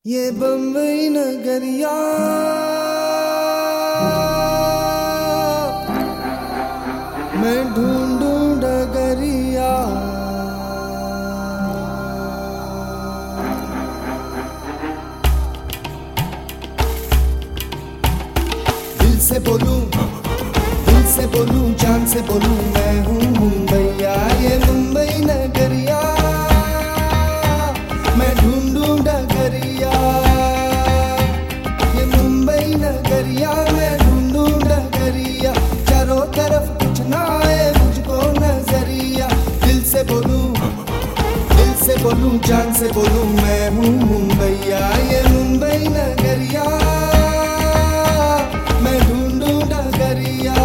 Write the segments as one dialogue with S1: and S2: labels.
S1: ये बम्बई नगरिया मैं ढूंढूं डगरिया। दिल से बोलूं जान से बोलूं मैं हूँ मुंबईया। ये मुंबई नगरिया मैं ढूंढूं डगरिया। ये मुंबई नगरिया मैं ढूंढूं डगरिया। चारों तरफ कुछ ना आए मुझको नजरिया। दिल से बोलूं जान से बोलूं मैं हूँ मुंबईया। ये मुंबई नगरिया मैं ढूंढूं डगरिया।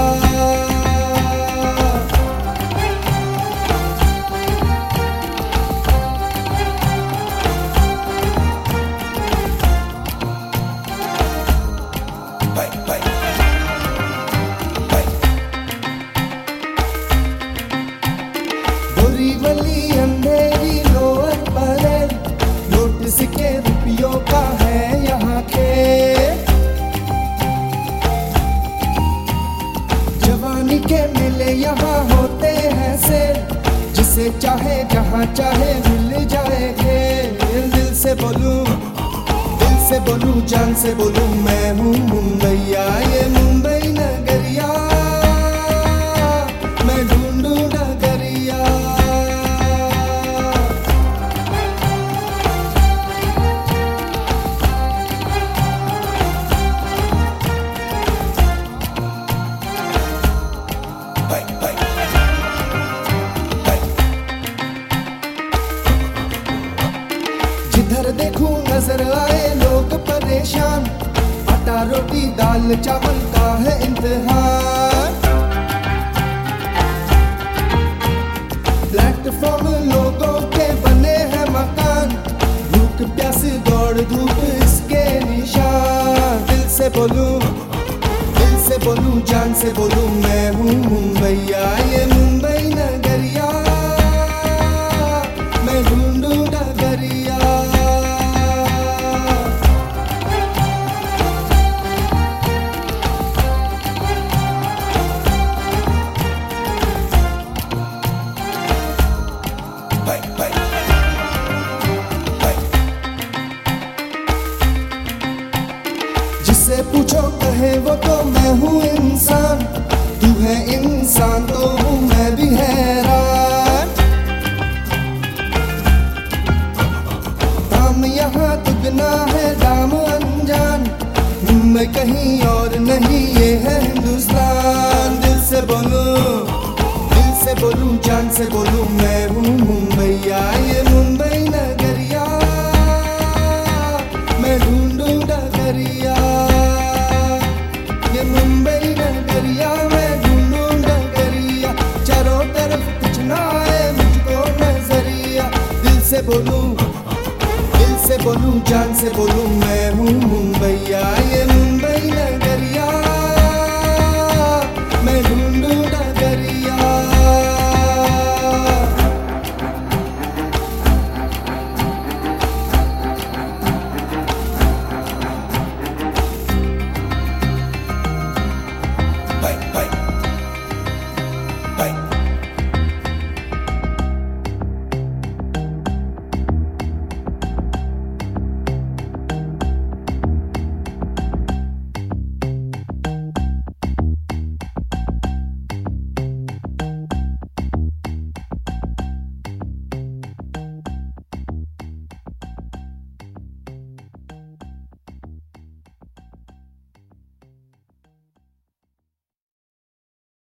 S1: बोरीवली अंधेरी लोअर परेल नोटिस के रुपयों का है यहाँ के। जवानी के मेले यहाँ होते हैं सेल, जिसे चाहे जहाँ चाहे मिल जाएंगे। दिल से बोलूं जान से बोलूं मैं हूँ मुंबईया। ये मुंबई नगरिया मैं ढूंढूं डगरिया। जिधर देखूं नजर आए लोग परेशान, आटा रोटी दाल चावल का है इम्तिहान। प्लेटफॉर्म लोगों के बने हैं मकान, भूख प्यास दौड़ धूप इसके निशान। दिल से बोलूं जान से बोलूं मैं हूँ मुंबईया। ये मुंबई नगरिया मैं ढूंढूं डगरिया। जिससे पूछो कहे वो तो मैं हूँ इंसान, तू है इंसान तो हूँ मैं भी हैरान। दाम यहाँ दुगना है दाम अनजान, मुंबई कहीं और नहीं ये है हिंदुस्तान। दिल से बोलूं जान से बोलूं मैं हूँ मुंबईया। ये मुंबई नगरिया मैं ढूंढूं डगरिया। ये मुंबई नगरिया मैं ढूंढूं डगरिया। चारों तरफ कुछ ना आए मुझको नजरिया। दिल से बोलूं जान से बोलूं मैं हूँ मुंबईया। ये